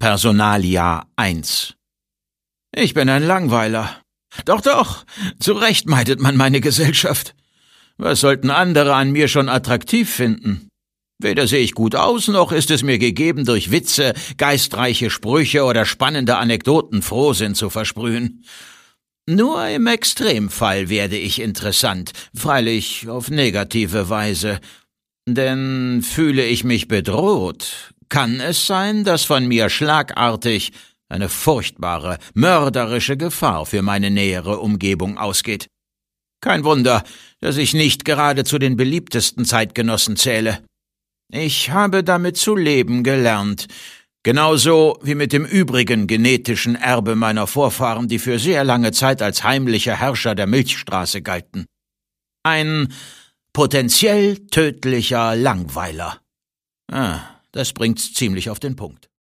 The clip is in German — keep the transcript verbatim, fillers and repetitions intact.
Personalia eins. Ich bin ein Langweiler. Doch, doch, zu Recht meidet man meine Gesellschaft. Was sollten andere an mir schon attraktiv finden? Weder sehe ich gut aus, noch ist es mir gegeben, durch Witze, geistreiche Sprüche oder spannende Anekdoten Frohsinn zu versprühen. Nur im Extremfall werde ich interessant, freilich auf negative Weise. Denn fühle ich mich bedroht, kann es sein, dass von mir schlagartig eine furchtbare, mörderische Gefahr für meine nähere Umgebung ausgeht. Kein Wunder, dass ich nicht gerade zu den beliebtesten Zeitgenossen zähle. Ich habe damit zu leben gelernt, genauso wie mit dem übrigen genetischen Erbe meiner Vorfahren, die für sehr lange Zeit als heimliche Herrscher der Milchstraße galten. Ein potenziell tödlicher Langweiler. Ah, das bringt's ziemlich auf den Punkt.